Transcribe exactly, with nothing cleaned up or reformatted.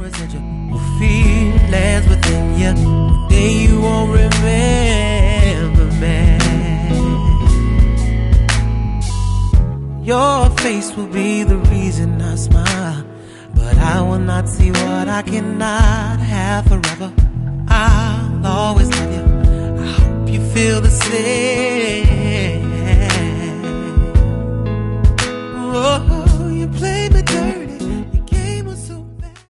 residual feelings within you. One day you won't remember me. Your face will be the reason I smile, but I will not see what I cannot have forever. I'll always love you. I hope you feel the same.